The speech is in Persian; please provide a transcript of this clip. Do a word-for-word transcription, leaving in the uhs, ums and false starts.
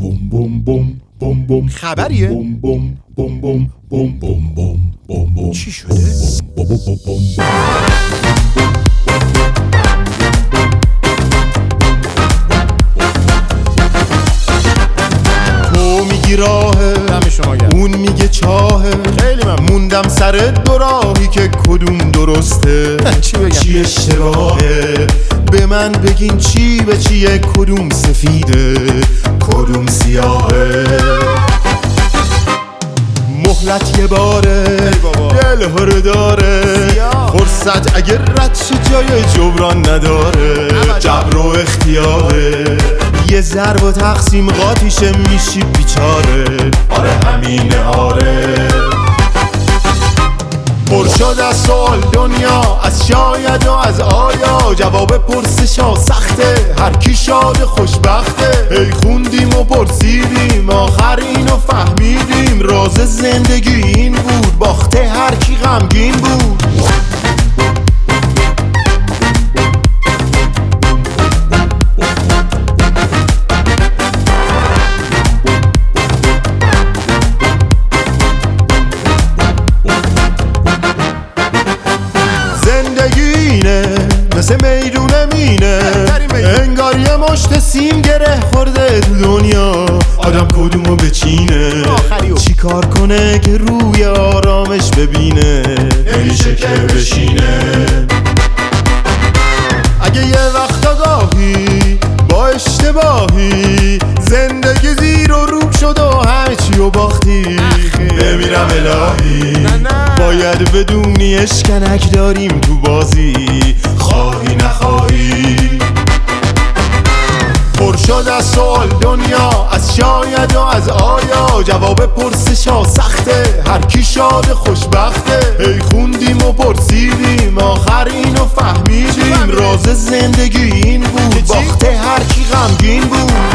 بوم بوم بوم بوم بوم. خبریه؟ بوم بوم بوم بوم بوم بوم بوم بوم بوم. چی شده؟ بوم بوم بوم بوم. تو میگی راهه، دم شما گرم. اون میگه چاهه، خیلی ممنون. موندم سر دو راهی که کدوم درسته، چی بگم؟ چی اشتباهه. به من بگین چی به چیه، کدوم سفیده کدوم سیاهه. مهلت یه باره دل هر داره، فرصت اگر رد شه جای جبران نداره. جبر و اختیاره، یه ضرب و تقسیم قاطیشه میشی بیچاره. آره همینه آره. پر شد از سوال دنیا، از شاید و از آیا. جواب پرسشا سخته، هر کی شاد خوشبخته. هی خوندیم و پرسیدیم، آخر اینو فهمیدیم. راز زندگی این بود، باخته هر کی غمگین بود. مثل میدون مینه، انگار یه مشت سیم گره خورده تو دنیا. آدم کدومو بچینه، چی کار کنه که روی آرامش ببینه. نمیشه که بشینه. اگه یه وقت آگاهی با اشتباهی، زندگی زیر و روب شد و همه چی و باختی. بمیرم الهی، باید بدونی اشکنک داریم تو بازی، خواهی نخواهی. پر شد از سوال دنیا، از شاید و از آیا. جواب پرسشا سخته، هر کی شاد خوشبخته. هی خوندیم و پرسیدیم، آخر اینو فهمیدیم. راز زندگی این بود، باخته هر کی غمگین بود.